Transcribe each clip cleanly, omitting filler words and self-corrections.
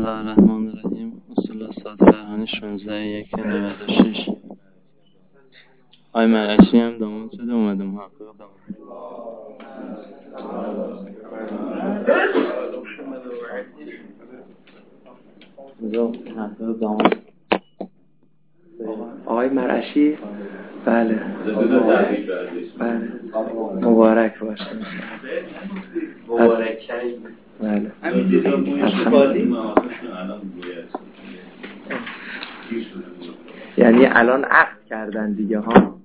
الله الرحمن الرحیم. اصول صادقانه 16/1/96. آقای مرعشی هم داماد شده اومده محقق داماد. آقای مرعشی بله مبارک باشه. مبارک بله یعنی الان عقد کردن دیگه ها.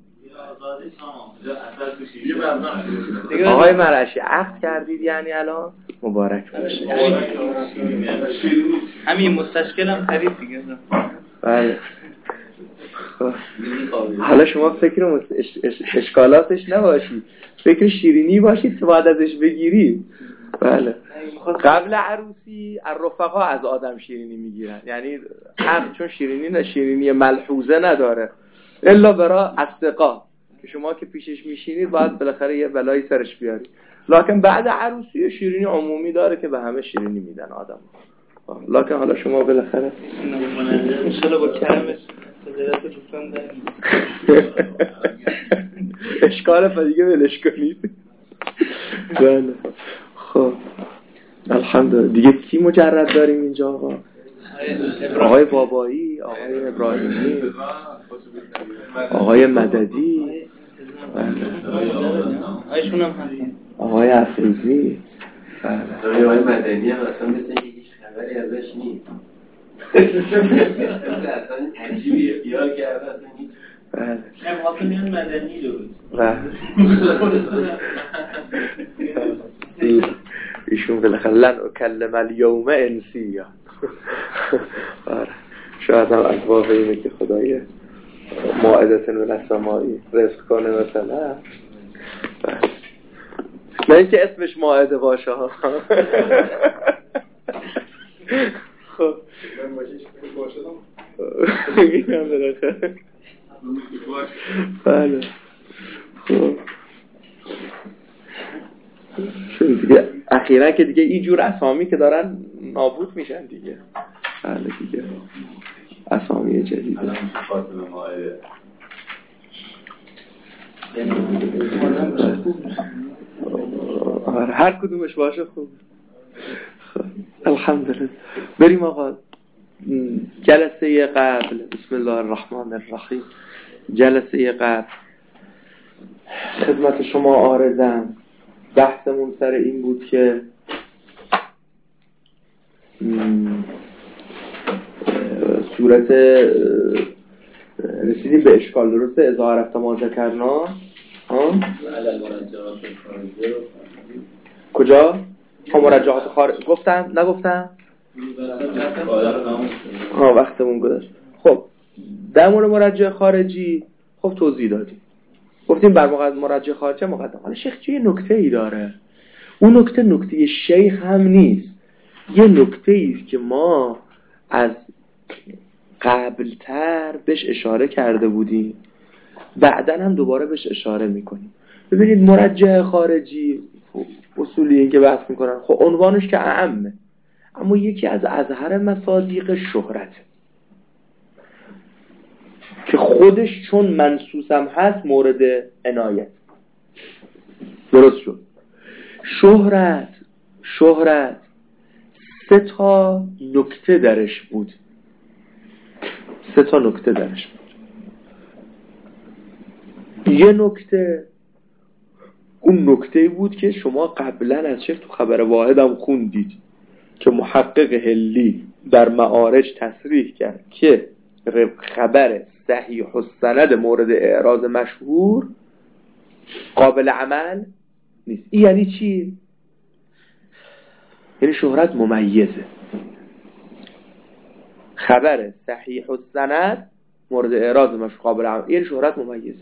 آقای مرعشی عقد کردید یعنی الان مبارک باشه. همین مستشکل هم خرید دیگه. بله حالا شما فکر اشکالاتش نباشید، فکر شیرینی باشید که باید ازش بگیرید. بله قبل عروسی الرفقا از آدم شیرینی میگیرن، یعنی هم چون شیرینی ملحوظه نداره الا برا اصدقا که شما که پیشش میشینید باید بالاخره یه بلایی سرش بیارید، لکن بعد عروسی شیرینی عمومی داره که به همه شیرینی میدن آدم. لکن حالا شما بالاخره انشالله با کرمش تجارت دوستان داریم. اشکال فدیگه ولش کنید. بله خب الحمدلله. دیگه کی مجرد داریم اینجا آقا؟ آقای بابایی، آقای ابراهیمی، آقای مددی، آقایشون هم هستن، آقای افروزی. آقای مدنی هم اصلا مثل هیچ خبری ازش نیست. اصلا عجیبی خیال کرده اصلا هیچ. بله واقعا میان مدنی درست. ایشون بالاخره لن اکلم الیوم انسیا. شاید هم از واقع اینه که خدای مائدة من السمائی رزق کنه مثلا. نه اینکه اسمش مائده باشه ها. خب اینم بالاخره. بله خب دیگه اخیراً که دیگه این جور اسامی که دارن نابود میشن دیگه. بله دیگه اسامی جدید فاطمه مائده هر کدومش باشه خوب. الحمدلله. بریم آقا جلسه قبل. بسم الله الرحمن الرحیم. جلسه قبل خدمت شما عارضم. بحثمون سر این بود که صورت رسیدیم به اشکال درسته اذا عرفت ما ذکرنا. کجا؟ مرجعات خارج گفتم نگفتم؟ وقتمون گذشت. خب در مورد مرجع خارجی خب توضیح دادیم، گفتیم بر مرجع خارجی مقدم. حالا شیخ چه نکته ای داره؟ اون نکته شیخ هم نیست، یه نکته ایست که ما از قبلتر بهش اشاره کرده بودیم، بعدن هم دوباره بهش اشاره میکنیم. ببینید مرجع خارجی اصولی این که بحث میکنن خب عنوانش که اعمه، اما یکی از اظهر مصادیق شهرت که خودش چون منصوصم هست مورد عنایت. درست شد. شهرت 3 نکته درش بود. 3 نکته درش بود. یه نکته اون نکته بود که شما قبلا از شیخ تو خبر واحدم خوندید که محقق هلی در معارج تصریح کرد که خبر صحیح السند مورد اعراض مشهور قابل عمل نیست. این یعنی چی؟ یعنی شهرت ممیزه. خبر صحیح السند مورد اعراض مشهور قابل عمل یعنی شهرت ممیزه.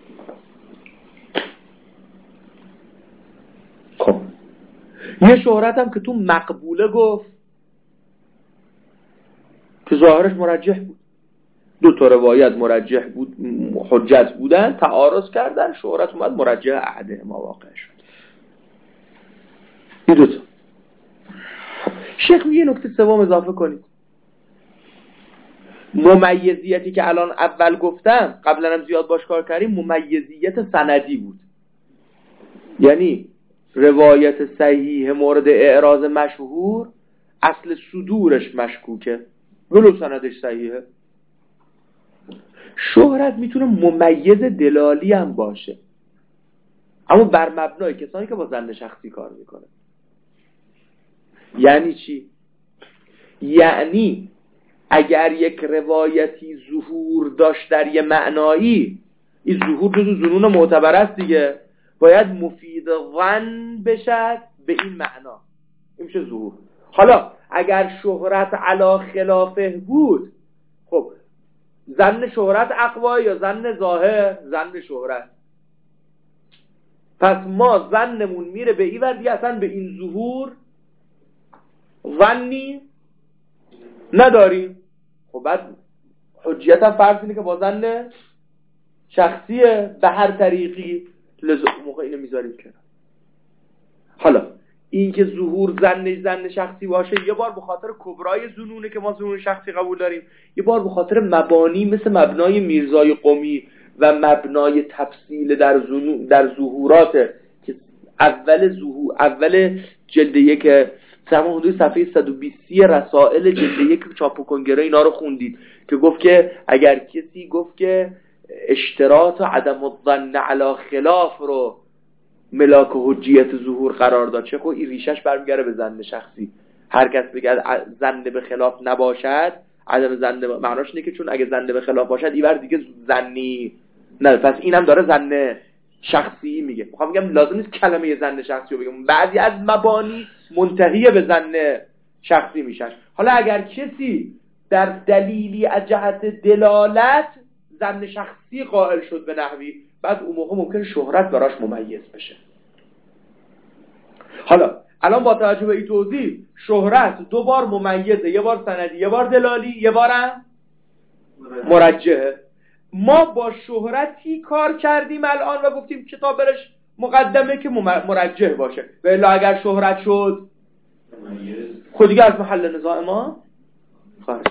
خب یه شهرت هم که تو مقبوله گفت که ظاهرش مرجح بود، 2 روایت مرجح بود، حجت بودن، تعارض کردن، شهرت اومد مرجح احده ما واقع شد. این 2. شیخ میگه نکته سوم اضافه کنید. ممیزیتی که الان اول گفتم، قبلا هم زیاد باش کار کردیم، ممیزیت سندی بود. یعنی روایت صحیح مورد اعراض مشهور اصل صدورش مشکوکه ولو سندش صحیحه. شهرت میتونه ممیز دلالی هم باشه، اما بر مبنای کسانی که با ظن شخصی کار میکنه. یعنی چی؟ یعنی اگر یک روایتی ظهور داشت در یه معنایی، این ظهور جزو ظنون معتبر است دیگه، باید مفید ظن بشد به این معنا، این میشه ظهور. حالا اگر شهرت علا خلافه بود، خب ظن شهرت اقوا یا ظن ظاهر؟ ظن شهرت. پس ما ظنمون میره به این ور دیگه، اصلا به این ظهور ظنی نداریم. خب بعد حجیت هم فرض اینه که با ظن شخصیه به هر طریقی، لذا موقع اینو میذاریم کنار. حالا این که ظهور ظن شخصی باشه، یه بار به خاطر کبرای ظنونه که ما ظنون شخصی قبول داریم، یه بار به خاطر مبانی مثل مبنای میرزای قمی و مبنای تفصیل در ظهورات که اول جلد یک تمام حدود صفحه 120 رسائل جلد یک چاپ و کنگره اینا رو خوندید که گفت که اگر کسی گفت که اشتراط و عدم الظن علی خلاف رو ملاک حجیت ظهور قرار داد، چه این ریشش برمیگره به ظن شخصی. هر کس بگه ظن به خلاف نباشد، عدم ظن معناش اینه که چون اگه ظن به خلاف باشد اینور دیگه ظنی نه، پس اینم داره ظن شخصی میگه. میخوام بگم لازم نیست کلمه ظن شخصی رو بگم، بعضی از مبانی منتهی به ظن شخصی میشن. حالا اگر کسی در دلیلی از جهت دلالت ظن شخصی قائل شد به نحوی، بعد اون موقع ممکنه شهرت براش ممیز بشه. حالا الان با توجه به این توضیح، شهرت دو بار ممیزه، یه بار سندی، یه بار دلالی، یه بارم مرجحه. ما با شهرتی کار کردیم الان و گفتیم کتاب برش مقدمه که مرجح باشه، ولی اگر شهرت شد خود دیگه از محل نزاع ما خارج.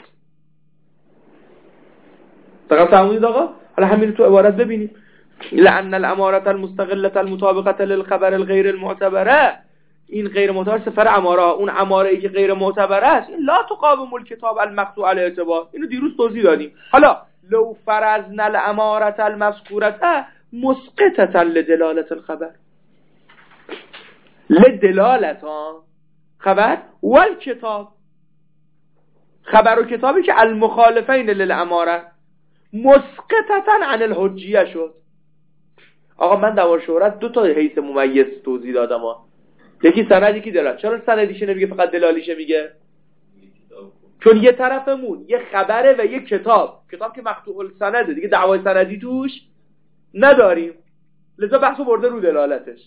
دقیقا فهمونید آقا؟ حالا همین تو عبارت ببینیم. لأن الامارة المستقلة المطابقة للخبر الغیر المعتبره، این غیر معتبر سفر اماره، اون اماره ای که غیر معتبر است، این لا تقاوم الكتاب المقطوع علی اعتبار. اینو دیروز توضیح دادیم. حالا لو فرضنا الاماره المذکوره مسقطه لدلاله الخبر، لدلالت خبر والکتاب، خبر و کتابی که المخالفین للاماره مسقطه عن الحجیه شد. آقا من در شهرت دو تا حیث ممیز توضیح دادم یکی سند یکی دلالت. چرا سندیشه نمیگه فقط دلالیشه میگه؟ چون یه طرفمون یه خبره و یه کتاب که مقطوع السنده دیگه، دعوای سندی توش نداریم، لذا بحثو برده رو دلالتش.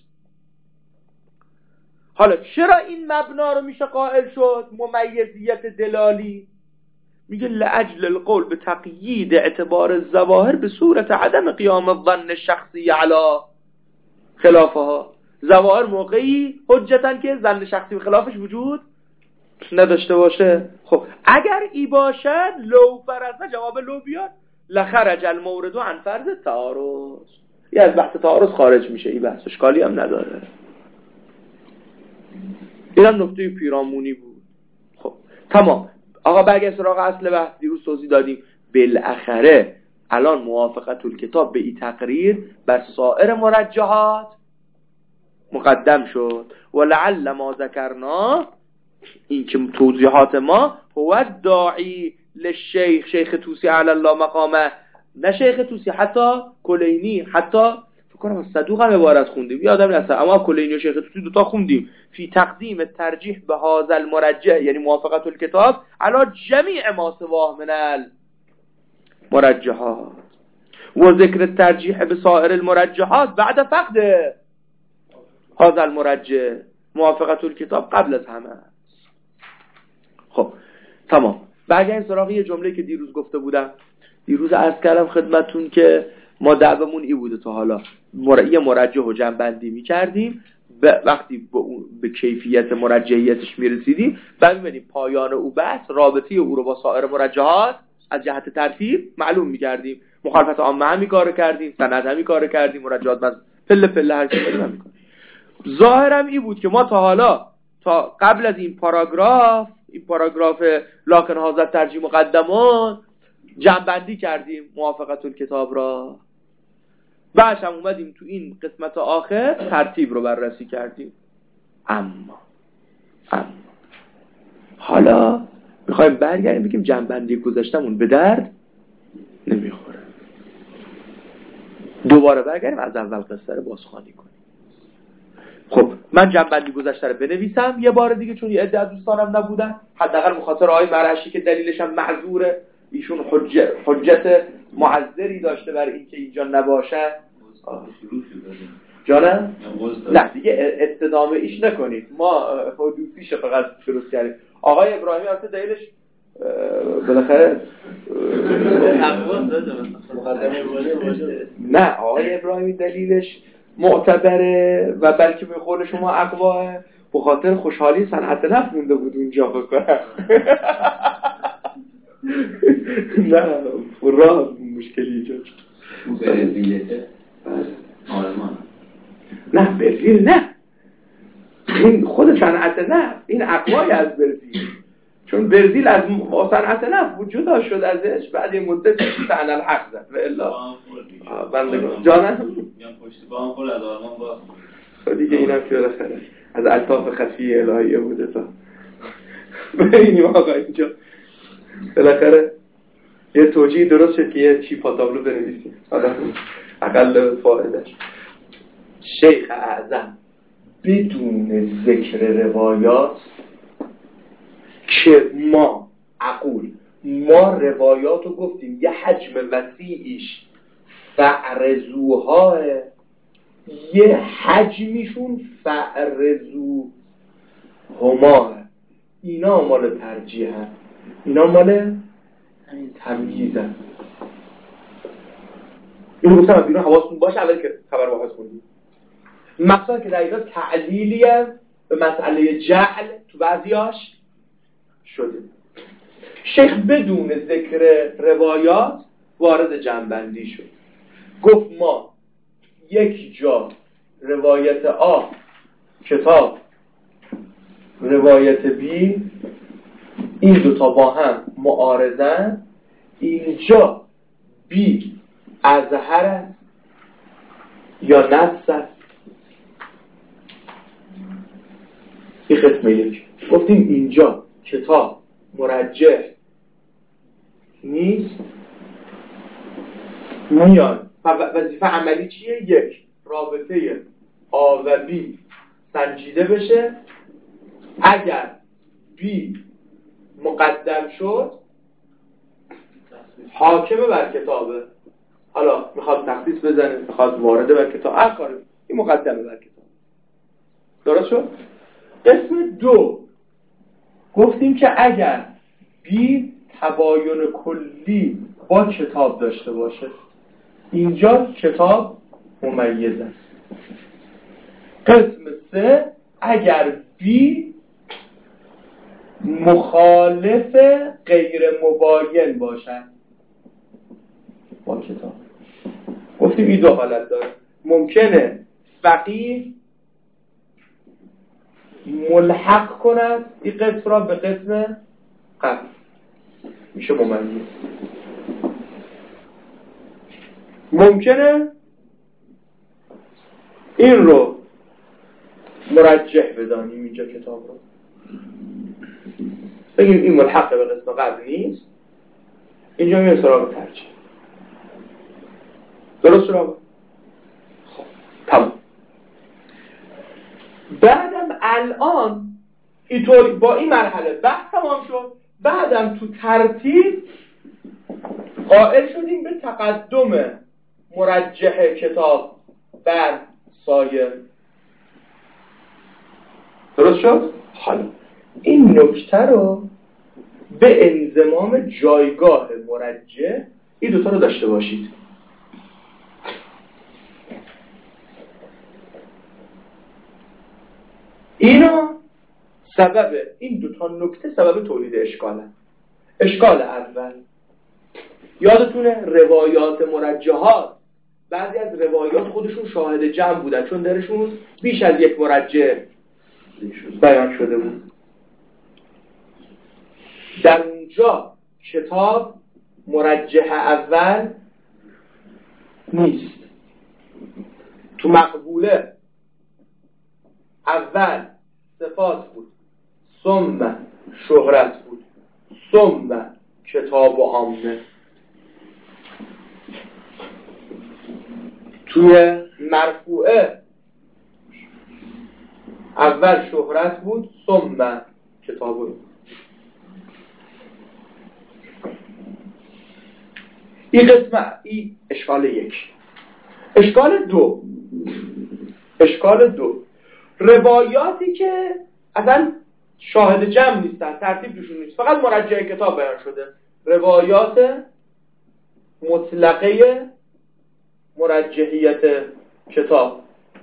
حالا چرا این مبنا رو میشه قائل شد ممیزیت دلالی؟ میگه لأجل القول به تقیید اعتبار الظواهر به صورت عدم قیام الظن الشخصی علی خلافها. ظواهر موقعی حجتن که ظن شخصی به خلافش وجود نداشته باشه. خب اگر ای باشد لو فرضنا، جواب لو بیاد، لخرج المورد عن فرض تعارض، یه از بحث تعارض خارج میشه، این بحث اشکالی هم نداره. اینم نکته پیرامونی بود. خب تمام آقا، برگرد سراغ اصل بحث. دیروز توضیح دادیم بالاخره الان موافقت الکتاب به این تقریر بر سایر مرجحات مقدم شد. ولعل ما ذکرنا، این که توضیحات ما، هو داعی للشیخ، شیخ توسی علی الله مقامه، نه شیخ توسی، حتی کلینی، حتی فکر کنم صدوق هم عبارت خوندیم، یادم نیست، اما کلینی و شیخ توسی دوتا خوندیم، فی تقدیم ترجیح به هذا المرجح، یعنی موافقت الکتاب علی جمیع ما سواه من المرجحات، و ذکر الترجیح به سایر المرجحات بعد فقد هذا المرجح، موافقت الکتاب قبل از همه. خب تمام. برگردیم سراغ یه جمله که دیروز گفته بودم. دیروز عرض کردم خدمتون که ما دعوامون ای بوده تا حالا یه مرجح و جمع بندی می کردیم وقتی به کیفیت مرجحیتش میرسیدیم بعد می‌بینیم پایان او بحث رابطه او رو با سایر مرجحات از جهت ترتیب معلوم می‌کردیم. مخالفت عامه هم کارو کردیم، سند هم کارو کردیم، مرجحات از پله پله هر چیزی هم می‌کنیم. ظاهرم این بود که ما تا قبل از این پاراگراف لکن حاضر ترجیح مقدمان جمع‌بندی کردیم موافقت الکتاب را. بعدش هم اومدیم تو این قسمت آخر ترتیب رو بررسی کردیم. اما حالا میخوایم برگردیم بگیم جمع‌بندی گذاشتمون به درد نمیخوره. دوباره برگردیم از اول قصه رو بازخوانی کنیم. خب من جمع‌بندی گذشته رو بنویسم یه بار دیگه، چون یه عده از دوستانم نبودن، حداقل به خاطر آقای مرعشی که دلیلش هم معذوره، ایشون حجت معذری داشته برای اینکه اینجا نباشه. جانم؟ نه دیگه استدامه ایش نکنید، ما حدوثیش فقط درست کردیم. آقای ابراهیمی اصلا دلیلش بالاخره نه، آقای ابراهیمی دلیلش معتبره و بلکه به قول شما اقواه، به خاطر خوشحالی صنعت نفت مونده بود اونجا بکنم. نه راه مشکلی ایجاد شد. برزیلیته آلمان. نه برزیل نه، این خود صنعت نفت، این اقوای از برزیل، چون برزیل از صنعت نفت وجود شد ازش بعد یه مدت سعن الحق زد و الا بندگان جانم میان پشت بام خود از آلمان باز دیگه اینم که بالاخره از الطاف خفی الهیه بوده. تا ببینیم آقا اینجا بالاخره یه توجیه درست شد که یه چی پاتابلو بنویسیم حالا اقل فایدهش. شیخ اعظم بدون ذکر روایات که ما روایات رو گفتیم یه حجم وسیعیش فعرزوها، یه حجمیشون فعرزوهما، اینا مال ترجیح هست، اینا مال تمییز هست. اینو گفتم از بیرون حواستون باشه اولی که خبر واحد خوندیم. مقصد که در اینجا تعلیلیه به مسئله جعل تو بعضیاش شده. شیخ بدون ذکر روایات وارد جمع‌بندی شد. گفت ما یک جا روایت آ کتاب روایت بی، این دوتا با هم معارضن، اینجا بی اظهر است یا نص است. این قسم یک. گفتیم اینجا کتاب مرجح نیست، میان وظیفه عملی چیه؟ یک، رابطه آ و بی سنجیده بشه، اگر بی مقدم شد حاکمه بر کتابه، حالا میخواد تخصیص بزنه، میخواد وارده بر کتاب، هر کاری، این مقدمه بر کتاب. درست شد؟ قسم دو گفتیم که اگر بی تباین کلی با کتاب داشته باشه، اینجا کتاب ممیز است. قسم سه اگر بی مخالف غیر مباین باشد با کتاب. گفتیم این دو حالت داره. ممکنه فقیه ملحق کند این قسم را به قسم قبل، میشه ممیز. ممکنه این رو مرجح بدانیم اینجا کتاب رو بگیم این ملحق به قسم قبل نیست، اینجا میره سراغ ترجیح. درست شد؟ خب تمام. بعدم الان اینطوری با این مرحله بحث تمام شد، بعدم تو ترتیب قائل شدیم به تقدم مرجح کتاب بر سایر. درست شد؟ حالا این نکته رو به انضمام جایگاه مرجح این دوتا رو داشته باشید. این دو تا نکته سبب تولید اشکاله. اشکال اول، یادتونه روایات مرجحات، بعضی از روایات خودشون شاهد جمع بودن چون درشون بیش از یک مرجح بیان شده بود. در اونجا کتاب مرجح اول نیست. تو مقبوله اول صفات بود، ثم شهرت بود، ثم کتاب و عامه. توی مرفوعه اول شهرت بود، ثم کتاب و این قسمت. این اشکال یک. اشکال دو، روایاتی که اصلا شاهد جمع نیستن، ترتیب توشون نیست، فقط مرجع کتاب بیان شده، روایات مطلقه مرجحیت کتاب.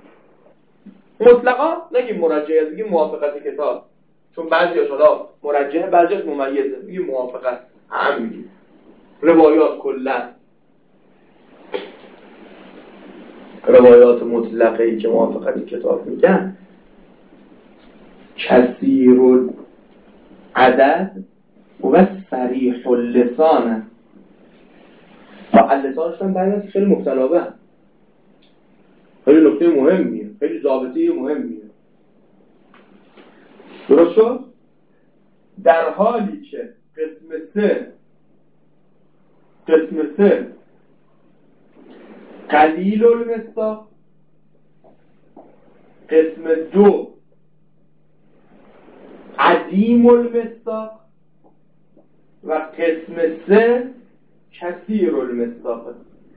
مطلقا نگیم مرجحیت، بگیم موافقت کتاب، چون بعضی‌هاش حالا مرجحه بعضی‌هاش ممیزه، بگیم موافقت عام میگیم. روایات کلا روایات مطلقه ای که موافقت کتاب میگن کثیر العدد و صریح اللسان. با اللسانشون بعد خیلی مبتلابه، خیلی نکته مهمیه، خیلی ضابطه مهمیه. درست شد؟ در حالی که قسم سه قلیل المصداق، قسم دو عدیم المصداق و قسم سه کثیر المصداق.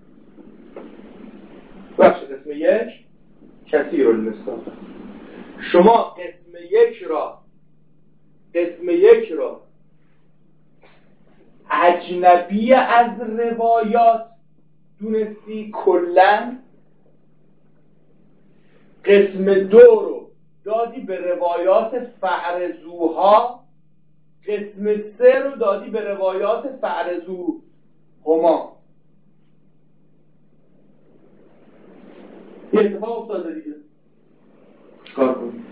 قسم یک کثیر المصداق. شما قسم یک را اجنبی از روایات دونستی کلن، قسم دو رو دادی به روایات فعرزوها، قسم سه رو دادی به روایات فعرزوهما. یه اتفاق افتاده دیگه، چیکار کنیم؟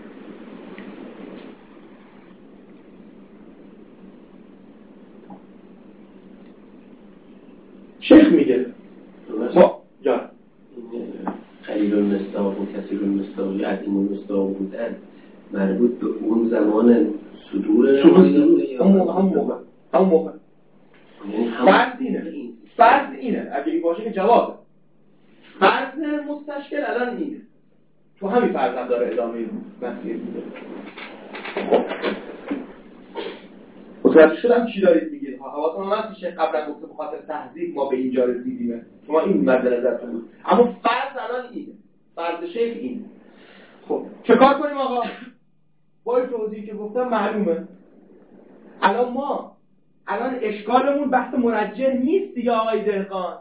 شیخ میگه ما جان قلیل المصداق و کثیر المصداق یا عدیم المصداق بودن مربوط به اون زمان صدور همون موقع فرض اینه اگه این باشه که جوابه. فرض مستشکل الان اینه، تو همین فرض هم داره ادامه مسیر میده. متوجه شدم چی دارید میگید؟ حواسم هم هست که قبلا گفته به خاطر تهذیب ما به اینجا رسیدیم، شما این مد نظرتون بود، اما فرض الان اینه، فرض شیخ اینه. خب چه کار کنیم آقا؟ با این توضیحی که گفتم معلومه. الان اشکالمون بحث مرجح نیست دیگه آقای دهقان،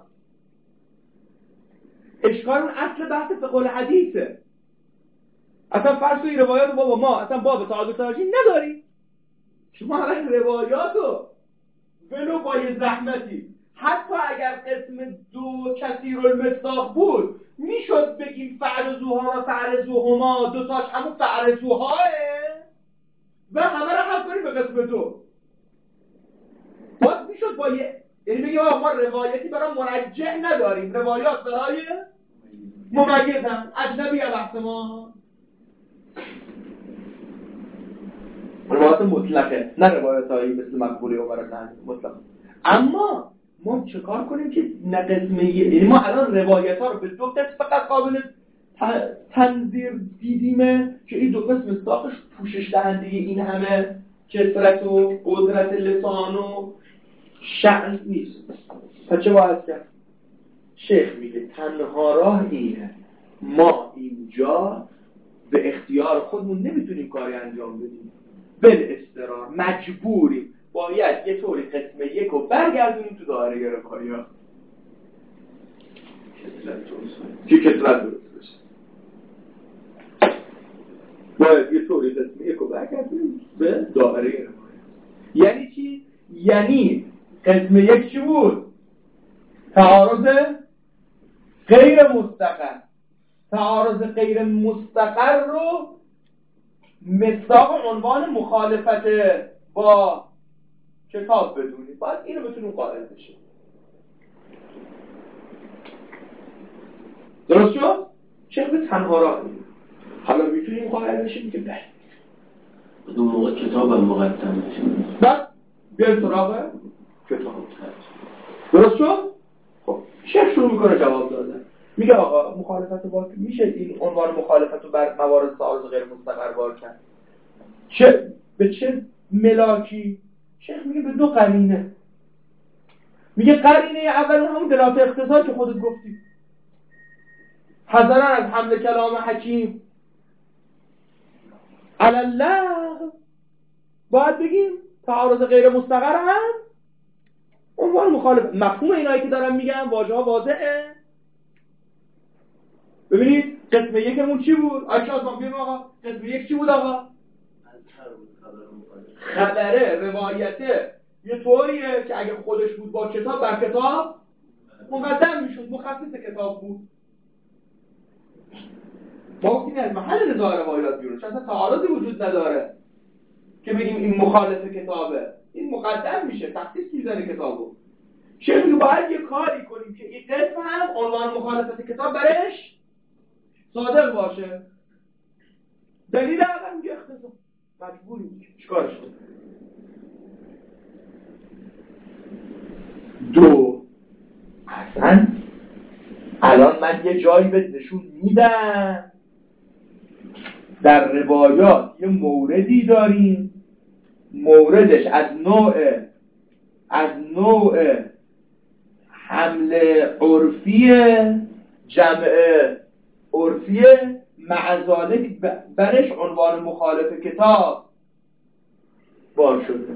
اشکالمون اصل بحث فقه الحدیثه. اصلا فرض کنید روایات بابا ما اصلا باب تعادل ترجیح نداریم، شما الان روایاتو ولو با یه زحمتی، حتی اگر قسم دو کثیر المصداق بود میشد بگیم فعرزوها و فعرزوهما دوتاش همون فعرزوهاه و همه رو حل کنیم به قسم دو. باز میشد با یه، یعنی بگیم ما روایتی برای مرجح نداریم، روایات برای ممیز هم اجنبی هم بحث ما روایات مطلقه، نه روایات هایی مثل مقبوله و مرسل مطلق. اما ما چه کار کنیم که نه قسمه، یعنی ما الان روایت ها رو به دو قسم فقط قابل تنظیر دیدیمه که این دو قسم مصداقش پوشش دهنده این همه کثرت و قدرت لسان و شأن نیست. پس چه باید کرد؟ شیخ میگه تنها راه اینه، ما اینجا به اختیار خودمون نمیتونیم کاری انجام بدیم، به اضطرار مجبوریم، باید یه طوری قسم یک رو برگردونیم تو دایره روایات که کثرت درست بشه. باید یه طوری قسم یک رو برگردیم به دائره روایت. یعنی چی؟ یعنی قسم یک چی بود؟ تعارض غیر مستقر. تعارض غیر مستقر رو مصداق عنوان مخالفت با کتاب بدونید. باید اینو بتونیم قائل بشیم. درست شد؟ شیخ به تنها راه میده. حالا میتونیم قائل بشیم که بله. اون موقع کتاب هم مقدم بشه. بعد بیایم سراغ کتاب. درست شد؟ خب شیخ شروع میکنه جواب دادن. میگه آقا مخالفت با میشه این عنوان مخالفت رو بر موارد تعارض غیر مستقر بار کرد. به چه ملاکی؟ شیخ میگه به دو قرینه. میگه قرینه اول اون همون دلالت اختصاص که خودت گفتی. حذرا از حمل کلام حکیم علی الله. باید بگیم تعارض غیر مستقر هم عنوان مخالف. مفهوم اینایی که دارم میگم واژه ها واضحه. ببینید قسم یکمون چی بود؟ آشاد ما بگیم آقا قسم یک چی بود آقا؟ خبره روایته یه طوریه که اگه خودش بود با کتاب بر کتاب مقدم میشد، مخصص کتاب بود. ما گفتیم از محل نزاع روایات بیرون چون اصلا تعارضی وجود نداره که بگیم این مخالف کتابه، این مقدم میشه، تخصیص میزنه کتابو. چه میگه باید یه کاری کنیم که این قسم هم عنوان مخالفت کتاب برش صادق باشه. دلیل اول میگه اختصاص، مجبوریم چیکارش کنیم. دو، اصلا الان من یه جایی به نشون میدم در روایات یه موردی داریم، موردش از نوع حمل عرفیه، جمع عرفیه، معذالک برش عنوان مخالف کتاب بار شده.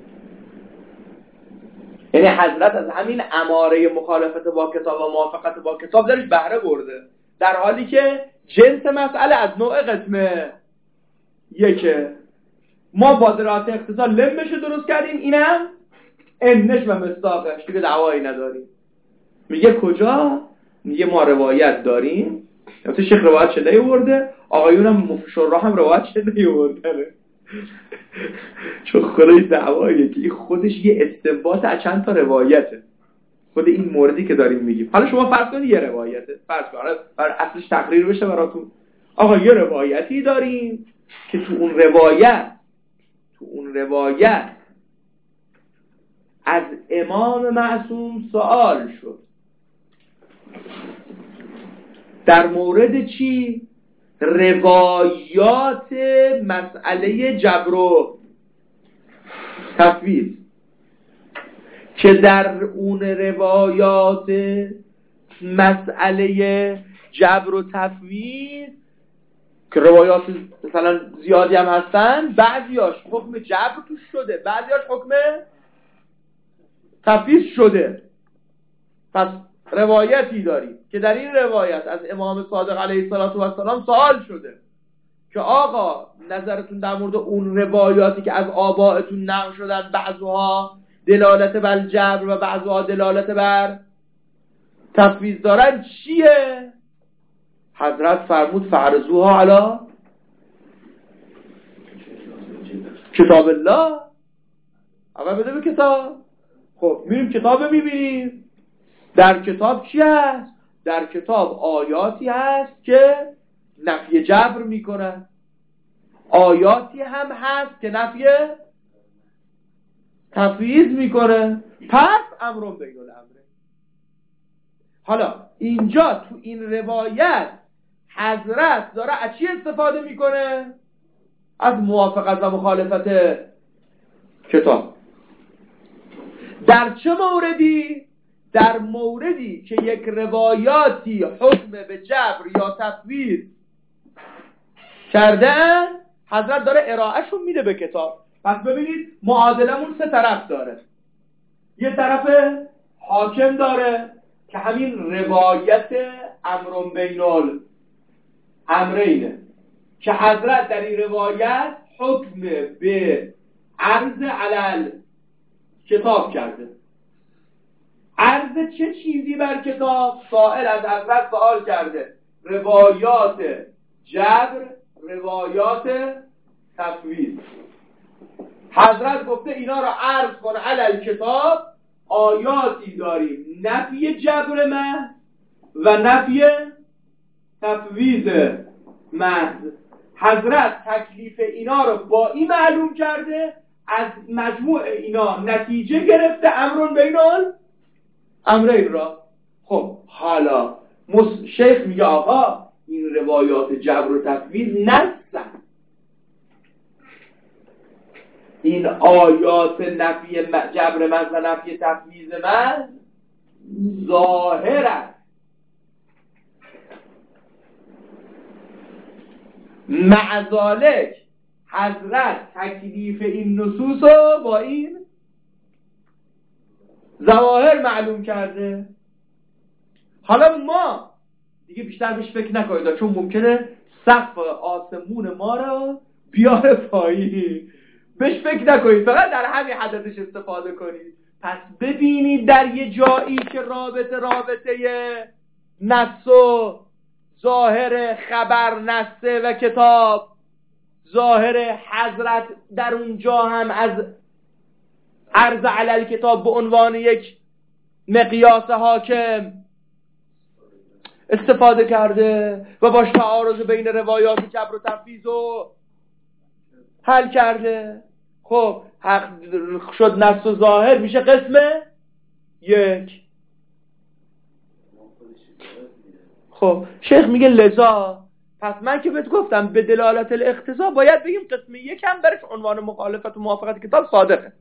یعنی حضرت از همین اماره مخالفت با کتاب و موافقت با کتاب درش بهره برده، در حالی که جنس مسئله از نوع قسمه یکه. ما با درات اختصار لمش درست کردیم، اینم انش و مصداقش، دیگه دعوایی نداریم. میگه کجا؟ میگه ما روایت داریم، مثلا شیخ روایت چه نیورده، آقایون هم شراح هم روایت چه نیورده. چون خدای دعواییه که خودش یه استنباط از چند تا روایته. خود این موردی که داریم میگیم، حالا شما فرض کنید یه روایته، فرض کنید برای اصلش تقریر بشه براتون. آقا یه روایتی داریم که تو اون روایت از امام معصوم سوال شد. در مورد چی؟ روایات مسئله جبر و تفویض، که در اون روایات مسئله جبر و تفویض که روایات مثلا زیادی هم هستن، بعضیاش حکم جبر توش شده، بعضیاش حکم تفویض شده. پس روایتی داریم که در این روایت از امام صادق علیه السلام سوال شده که آقا نظرتون در مورد اون روایاتی که از آبائتون نقل شدن، بعضوها دلالت بر جبر و بعضوها دلالت بر تفویض دارن، چیه؟ حضرت فرمود فعرضوها علی کتاب الله. اول بده به کتاب. خب میریم کتاب میبینیم، در کتاب چی هست؟ در کتاب آیاتی هست که نفی جبر میکنن، آیاتی هم هست که نفی تفویض میکنه. پس امرون بین الامره. حالا اینجا تو این روایت حضرت داره از چی استفاده میکنه؟ از موافقت و مخالفت کتاب. در چه موردی؟ در موردی که یک روایاتی حکم به جبر یا تفویض کردن، حضرت داره ارائهشون میده به کتاب. پس ببینید معادلمون سه طرف داره. یه طرف حاکم داره که همین روایت امرون بین الامرینه، که حضرت در این روایت حکم به عرض علل کتاب کرده. عرض چه چیزی بر کتاب؟ سائل از حضرت سوال کرده روایات جبر، روایات تفویض. حضرت گفته اینا را عرض کن علل کتاب. آیاتی داریم نفی جبر محض و نفی تفویض محض. حضرت تکلیف اینا رو با این معلوم کرده، از مجموع اینا نتیجه گرفته امرون بینال امرین را. خب حالا شیخ میگه آقا این روایات جبر و تفویض نستن، این آیات نفی جبر محض و نفی تفویض محض ظاهر است. مع ذالک حضرت تکلیف این نصوص رو با این ظواهر معلوم کرده. حالا ما دیگه بیشتر بهش فکر نکنید چون ممکنه سقف آسمون ما رو بیاره پایین. بهش فکر نکنید، فقط در همین حدثش استفاده کنید. پس ببینید در یه جایی که رابطه نص و ظاهر خبر نصه و کتاب، ظاهر حضرت در اونجا هم از عرض علل کتاب به عنوان یک مقیاس حاکم استفاده کرده و باش تعارض بین روایات جبر و تفویض رو حل کرده. خب حق شد نص و ظاهر میشه قسم یک. خب شیخ میگه لذا پس من که بهت گفتم به دلالت الاقتضا باید بگیم قسم یک هم برش عنوان مخالفت و موافقت کتاب صادقه.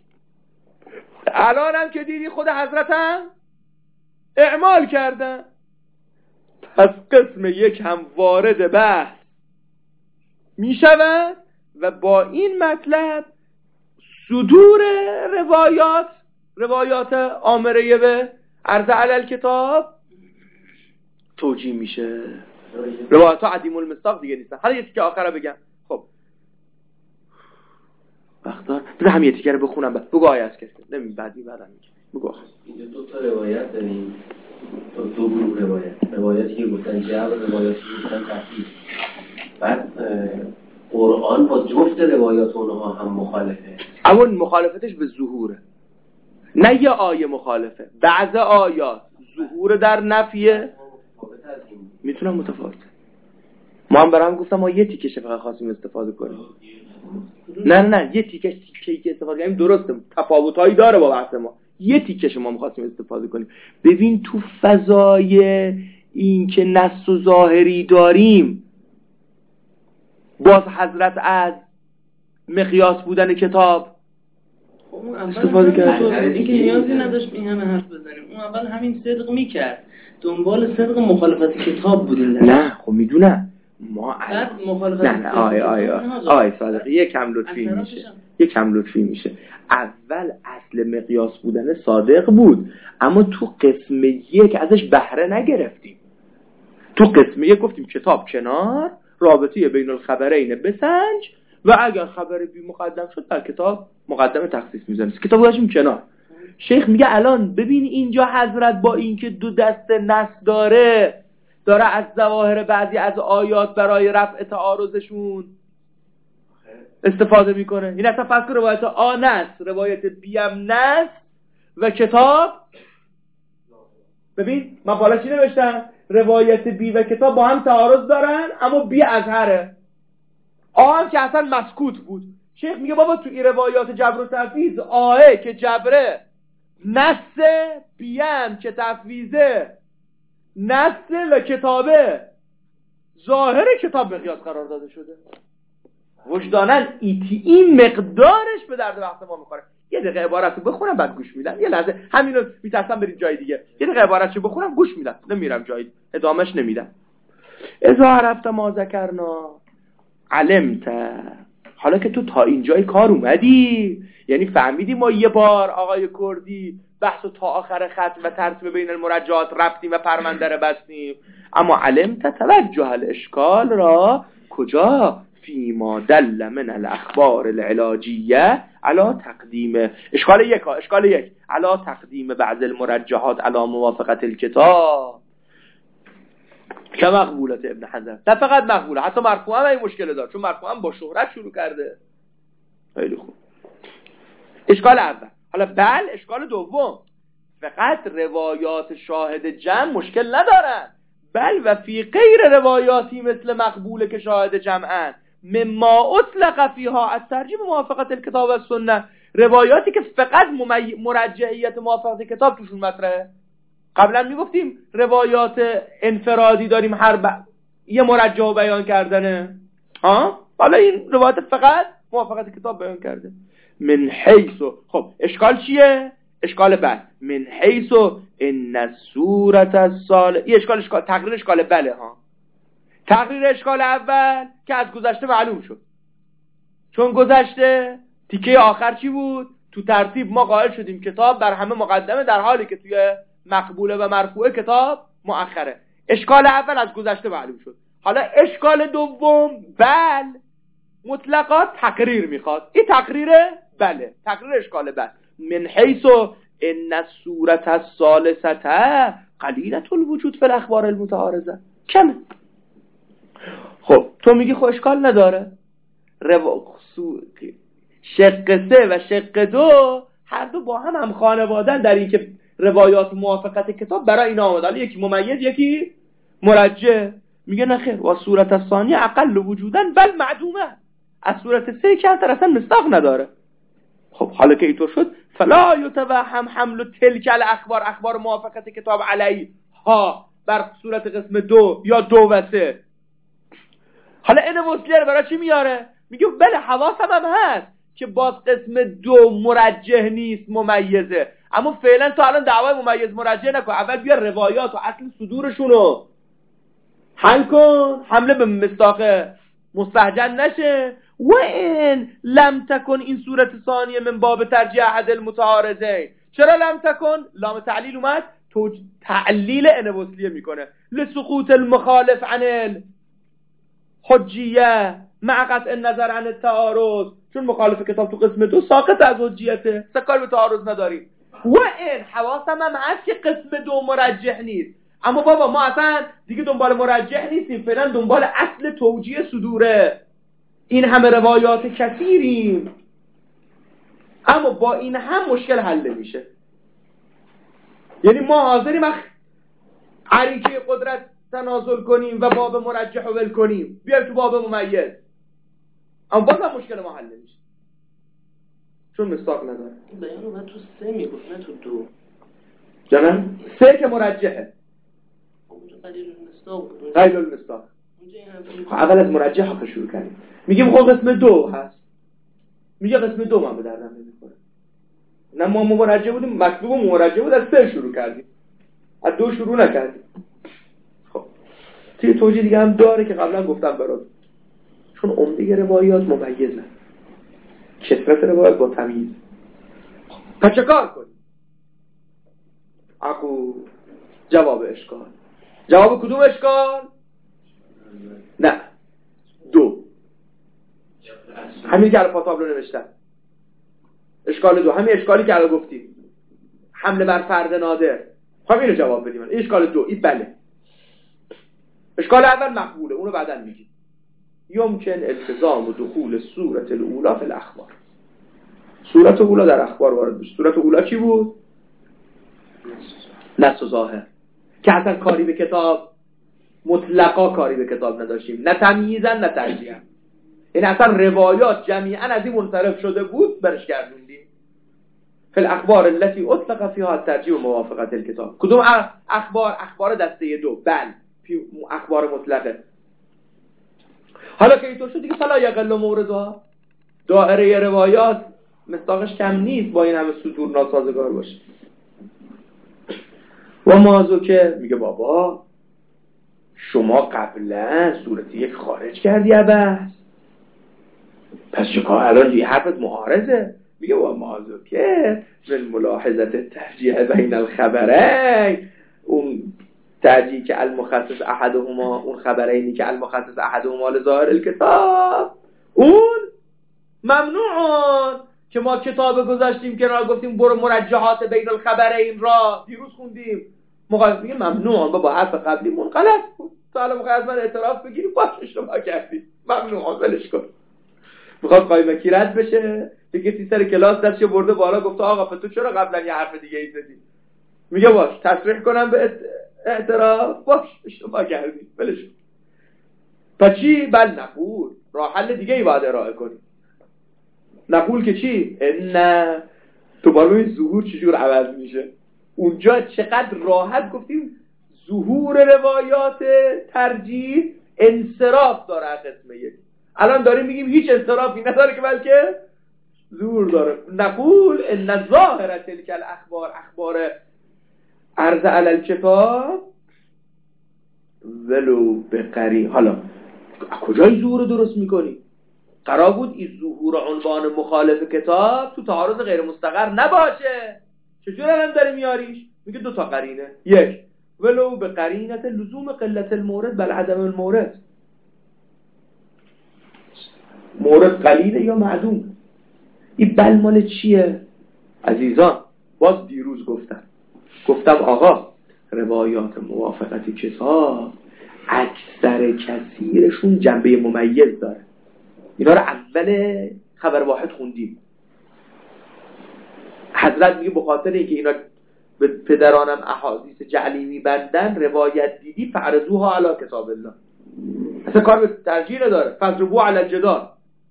الان هم که دیدی خود حضرت هم اعمال کردن، پس قسم یک هم وارد بحث میشود و با این مطلب صدور روایات آمره به عرض علل کتاب توجیه میشه. روایات عدیم المصداق دیگه نیستن. حالا یه تیکه آخر رو بگم. خب وقتا بذار هم یه تیکه رو بخونم بگو آیه از کسی نمی بعدی بعدم میگم بگو. اینجا دو تا روایت داریم، دو گروه روایتی که گفتن جبر، روایتی که گفتن تفویض. بعد قرآن با جفت روایات اونها هم مخالفه. اون مخالفتش به ظهوره، نه یه آیه مخالفه. بعض آیات ظهور در نفیه میتونم متفاوت. ما هم برام گفتم ما یه تیکش فقط خواستیم استفاده کنیم. نه یه تیکش که استفاده کنیم درسته، تفاوتایی داره با بحث ما. یه تیکش ما می‌خواستیم استفاده کنیم. ببین تو فضای این که نص و ظاهری داریم، باز حضرت از مقیاس بودن کتاب استفاده کرد. این که نیازی نداشت این همه حرف بزنیم. اون اول همین صدق میکرد، دنبال صدق مخالفت کتاب بودیم. نه خب میدونم ما بعد مخالفت نه آی صادقی یک کم لطفی میشه. اول اصل مقیاس بودن صادق بود، اما تو قسم یک ازش بهره نگرفتیم. تو قسم یک گفتیم کتاب کنار، رابطه بین الخبرین بسنج و اگر خبر بی مقدم شد در کتاب مقدم تخصیص میزنیم، کتاب گذاشتیم کنار. شیخ میگه الان ببین اینجا حضرت با اینکه دو دست نص داره از ظواهر بعضی از آیات برای رفع تعارضشون استفاده میکنه. این اصلا فرض کن روایت آ نص، روایت بی هم نص و کتاب. ببین من بالا چی نوشتم؟ روایت بی و کتاب با هم تعارض دارن، اما بی اظهره، آ هم که اصلا مسکوت بود. شیخ میگه بابا تو این روایات جبر و تفویض آه که جبره نص، بیم که تفویضه نص و کتابه ظاهر کتاب مقیاس قرار داده شده. وجدانن این مقدارش به درد بحث ما میخوره. یه دقیقه عبارت رو بخونم بعد گوش میدم. یه لحظه همینو میترسم برید جای دیگه. یه دقیقه عبارت رو بخونم گوش میدم، نمیرم جای ادامهش نمیدم. اذا عرفت ما ذکرنا علمت. حالا که تو تا اینجای کار اومدی، یعنی فهمیدی ما یه بار آقای کردی بحث و تا آخر ختم و ترتیب بین المرجعات رفتیم و پرونده رو بستیم. اما علمت توجه الاشکال را کجا؟ فیما دل من الاخبار العلاجیه علا تقدیم اشکال یک علا تقدیم بعض المرجحات علا موافقت الکتاب که مقبولت ابن حزم. نه فقط مقبوله، حتی مرفوع هم این مشکل دار، چون مرفوع هم با شهرت شروع کرده. خیلی خوب. اشکال اول. حالا اشکال دوم، فقط روایات شاهد جمع مشکل ندارن، و فی غیر روایاتی مثل مقبوله که شاهد جمعن مما اطلق فیها الترجیح موافقت الکتاب و سنت، روایاتی که فقط مرجحیت موافقت کتاب توشون مطرحه. قبلا میگفتیم روایات انفرادی داریم، یه مرجح بیان کردنه، حالا این روایت فقط موافقت کتاب بیان کرده. من حیث، خب اشکال چیه؟ اشکال بعد من حیث ان الصورت الصالح، این اشکال تقریر اشکال تقریر اشکال اول که از گذشته معلوم شد، چون گذشته تیکه آخر چی بود؟ تو ترتیب ما قائل شدیم کتاب بر همه مقدمه، در حالی که توی مقبوله و مرفوعه کتاب مؤخره. اشکال اول از گذشته معلوم شد. حالا اشکال دوم مطلقات تقریر میخواد. این تقریره؟ تقریر اشکال من حیث ان الصورت الثالثه قلیلة الوجود فی الاخبار المتعارضه، کمه. خب تو میگی خب اشکال نداره، شق 3 و شق 2 هر دو با هم خانوادن در این که روایات موافقت کتاب برای اینا آمدن، یکی ممیز یکی مرجح. میگه نه خیر، و صورت الثانیه اقل وجودن بل معدومه، از صورت 3 که اصلا مصداق نداره. خب حالا که اینطور شد فلا یتوهم حمل تلک الاخبار، اخبار موافقت کتاب علیها بر صورت قسم 2 یا 2 و 3. حالا این مسلر برای چی میاره؟ میگه بله حواسم هم هست که باز قسم 2 مرجح نیست، ممیزه، اما فعلا تو الان دعوای ممیز مرجح نکن، اول بیا روایات و اصل صدورشونو حل کن، حمله به مصداق مستهجن نشه. و این لم تکن، این صورت ثانیه من باب ترجیح احد المتعارضین. چرا لم تکن؟ لام تعلیل اومد، تعلیل انوسلیه میکنه لسقوط المخالف عن الحجیه مع قطع النظر عن التعارض، چون مخالف کتاب تو قسم 2 ساقط از حجیته، سکار به تعارض نداریم. و این حواسم هم هست که قسم 2 مرجح نیست، اما بابا ما اصلا دیگه دنبال مرجح نیستیم، فعلا دنبال اصل توجیه صدوره. این همه روایات کثیریم، اما با این هم مشکل حل نمیشه. یعنی ما حاضریم عریکه قدرت تنازل کنیم و باب مرجح رو ول کنیم، بیایم تو باب ممیز، اما باز هم مشکل ما حل نمیشه چون مصداق نداره. بیان اومد تو 3 میگفت، نه تو 2. جانم 3 که مرجحه، اونجا قلیل المصداق بود. قلیل المصداق اول از مرجح ها شروع کردیم، میگیم خب قسم 2 هست، میگه قسم 2 من به دردم نمیخوره. نه ما مرجح بودیم، مطلوب مرجح بود، از 3 شروع کردیم، از 2 شروع نکردیم. خب توی توجیه دیگه هم داره که قبلا گفتم برات، چون عمده روایات ممیزه، کثرت روایات با تمیز. پس چه کار کنیم؟ جواب اشکال. جواب کدوم اشکال؟ نه 2، همین که الان تابلو نوشتن. اشکال 2 همین اشکالی که الان گفتیم، حمله بر فرد نادر. خب اینو جواب بدیم. این اشکال 2 این بله. اشکال اول مقبوله، اونو بعداً میگیم. یمکن التزام و دخول صورت الاولا فی الاخبار. صورت اولا در اخبار وارد بشه. صورت اولا چی بود؟ نص و ظاهر، که اصلا کاری به کتاب، مطلقا کاری به کتاب نداشتیم، نه تمییزن نه ترجیحا. این اصلا روایات جمیعا از این منصرف شده بود، برش گردوندیم. فی الاخبار التي اطلق فيها الترجیح و موافقت الکتاب. کدوم اخبار دسته 2؟ بله اخبار مطلقه. حالا که اینطور شد دیگه فلا یقل موردها، دائره روایات مصداقش کم نیست با این همه صدور ناسازگار باشه. و مازو که میگه بابا شما قبلا صورت 1 خارج کردی بس، پس چه کار الان یه حرفت معارضه؟ میگه و معاذ که من ملاحظه ترجیح بین الخبرین، اون ترجیح که المخصص احدهما، اون خبرینی که المخصص احدهما لظاهر الکتاب، اون ممنوعون که ما کتاب گذاشتیم کنار گفتیم برو مرجحات بین الخبرین را دیروز خوندیم، مقایسه میگه ممنوعون بابا حرف قبلیمون غلط بود، تو الان میخوای از من اعتراف بگیری باش اشتباه کردی، ممنوعون ولش کن. میخواد قایمکی رد بشه، دیگه سر کلاس دستشو برده بالا گفته آقا تو چرا قبلا یه حرف دیگه ای زدی؟ میگه باش تصریح کنم به اعتراف، باش اشتباه کردی ولش کن. پس چی؟ بل نقول راه حل دیگه ای باید ارائه کنی. نقول که چی؟ نه تو بالا ظهور چجور عوض میشه. اونجا چقدر راحت گفتیم ظهور روایات ترجیح انصراف داره قسم یک. الان داریم میگیم هیچ انصرافی نداره که بلکه ظهور داره. نقول ان ظاهر تلک الاخبار، اخبار عرض علی الکتاب ولو بقری. حالا کجای ظهور درست میکنی؟ قرار بود این ظهور عنوان مخالف کتاب تو تعارض غیر مستقر نباشه، چجور الان داری میاریش؟ میگه دو تا قرینه. یک ولو به قرینت لزوم قلت المورد بل عدم المورد، مورد قلیله یا معدوم. این بل مال چیه عزیزان؟ باز دیروز گفتم آقا روایات موافقت کتاب اکثر کثیرشون جنبه ممیز داره. اینا رو اول خبر واحد خوندیم. حضرت میگه به خاطر اینکه اینا به پدرانم احادیث جعلی میبندن، روایت دیدی فعرضوها علی کتاب الله، اصلا کار به ترجیح نداره، فضربو علی الجدال.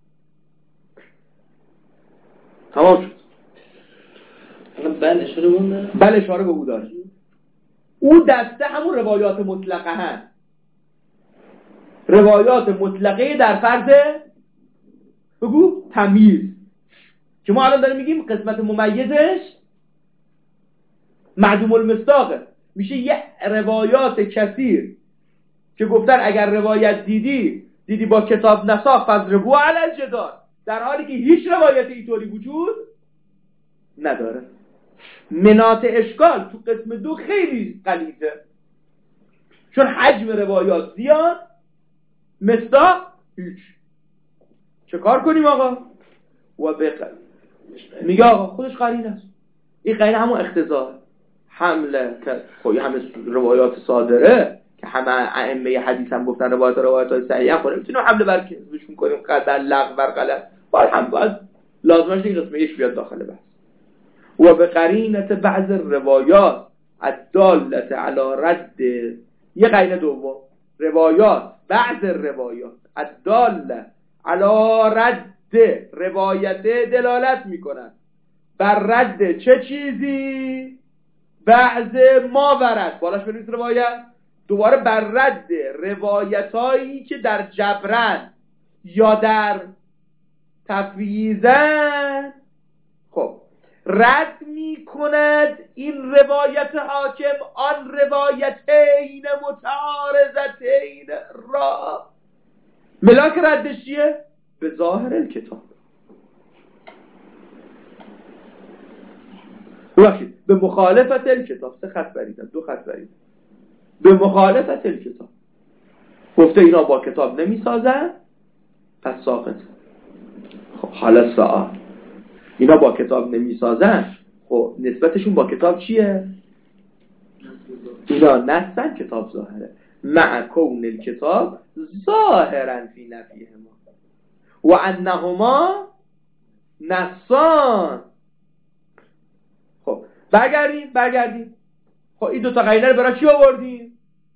تمام شد. بله اشاره مونده؟ بله اشاره به او داره. او دسته همون روایات مطلقه هست، روایات مطلقه در فرض بگو تمیز، که ما الان داریم میگیم قسمت ممیزش معدوم المصداقه، میشه یه روایات کثیر که گفتن اگر روایت دیدی با کتاب نساخ فضربو علی الجدال، در حالی که هیچ روایت اینطوری وجود نداره. مناط اشکال تو قسم دو خیلی غلیظه، چون حجم روایات زیاد، مصداق هیچ. چه کار کنیم آقا؟ و بقل میگه آقا خودش قرینه است، این قرینه همون اختزار حمله که خب همه روایات صادره که همه ائمه حدیث هم گفتن روایات های صحیح هم میتونیم حمله بر کذبشون کنیم، قدر لغو بر غلط باید لازمش این قسم یک بیاد داخل بحث. و به قرینت بعض روایات الدالت علی رد، یه قرینه دوم، روایات بعض روایات الداله علی رد، روایت دلالت میکنن بر رد چه چیزی؟ بعض ما ورد، بالاش بنویس روایت، دوباره بر رد روایتایی که در جبرن یا در تفویضن. خب رد می کند این روایت حاکم آن روایتین متعارضتین را. ملاک ردش چیه؟ به ظاهر الکتاب. ببخشید به مخالفت الکتاب. 3 خط بریدم، 2 خط بریدم. به مخالفت الکتاب گفته اینا با کتاب نمی سازن پس ساقط. خب حالا سوال، اینا با کتاب نمی سازن، خب نسبتشون با کتاب چیه؟ اینا نصن کتاب ظاهره، مع کون الکتاب ظاهرا فی نفیهما و انهما نصان. خب برگردیم. خب این 2 تا قرینه رو برای چی آوردیم؟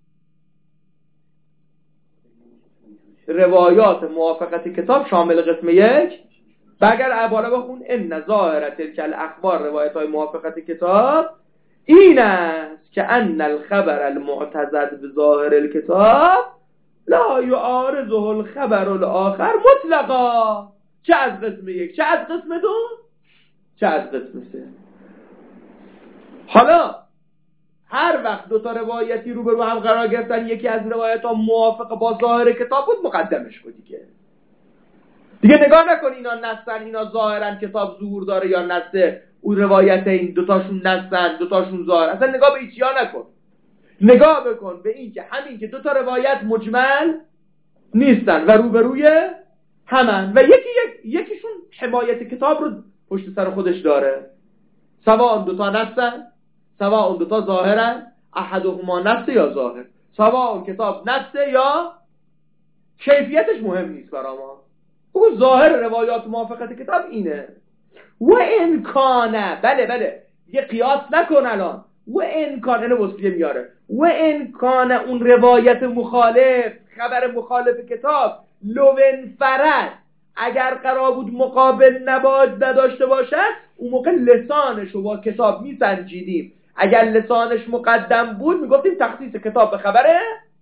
روایات موافقت کتاب شامل قسم 1. برگرد بالا بخون ان ظاهر تلک الاخبار، روایت های موافقت کتاب این است که ان الخبر المعتزد بظاهر الکتاب لا یعارضه الخبر الاخر مطلقا، چه از قسم 1 چه از قسم 2 چه از قسم 3. حالا هر وقت 2 تا روایتی رو به رو هم قرار گرفتن، یکی از روایت ها موافق با ظاهر کتاب بود، مقدمش کنی که دیگه نگاه نکن اینا نصن، اینا ظاهرن کتاب ظهور داره یا نصه، اون روایت این دوتاشون نصن دوتاشون ظاهر، اصلا نگاه به ایچیا نکن. نگاه بکن به این که همین که دوتا روایت مجمل نیستن و روبروی همن و یکیشون حمایت کتاب رو پشت سر خودش داره. سواء دوتا نصن، سواء دوتا ظاهرن، احدهما نص یا ظاهر، سواء کتاب نص یا کیفیتش مهم نیست برای ما. بگو ظاهر روایات موافقت کتاب اینه. و امکانه، بله یه قیاس نکن الان. و امکانه اینو وصفیه میاره. و امکانه اون روایت مخالف، خبر مخالف کتاب لون فرد، اگر قرار بود مقابل نداشته باشد، اون موقع لسانش رو با کتاب میسنجیدیم. اگر لسانش مقدم بود میگفتیم تخصیص کتاب به خبره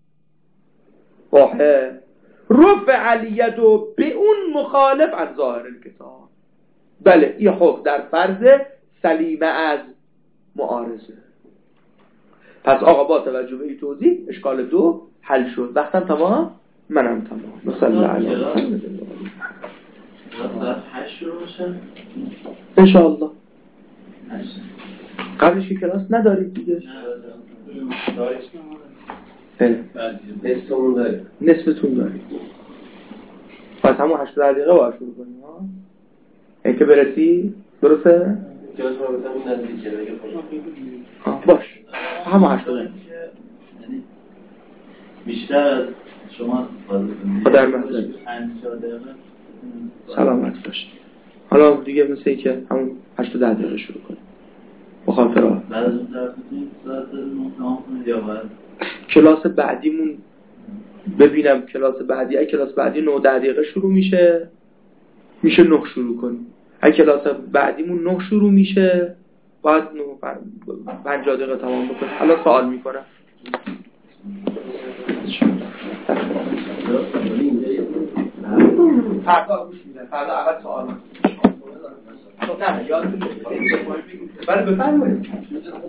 واحد، رفع علیتو به اون مخالف از ظاهر کتاب. بله این حکم در فرض سلیمه از معارضه. پس آقا با توجه به این توضیح اشکال 2 حل شد. وقتم تمام، منم تمام. مثلا علی ساعت 8 شروع میشه انشاءالله. قبلش که کلاس ندارید دیگه؟ نصفتون دارید. نصفتون دارید. پس همون 8 دقیقه باید شروع کنیم ها. این که برسی درسته؟ کلاس ما بسیم نزدیکه دیگه باش همون 8 دقیقه بیشتر از شما استفاده کنید. در مثلا 5 دقیقه سلامت باش. حالا دیگه مثل این که همون 8 تا 10 دقیقه شروع کنیم بخاطر بعد از اون درستون ساعت 9 تمام کنید یا بعد کلاس بعدیمون ببینم کلاس بعدی، اگه کلاس بعدی 9 دقیقه شروع میشه 9 شروع کنیم. اگه کلاس بعدیمون 9 شروع میشه باید 50 دقیقه تمام بکنیم. الان سوال میکنم. فردا گوش میدن، فردا اول سوال. نه یادتون بله بفرمایید.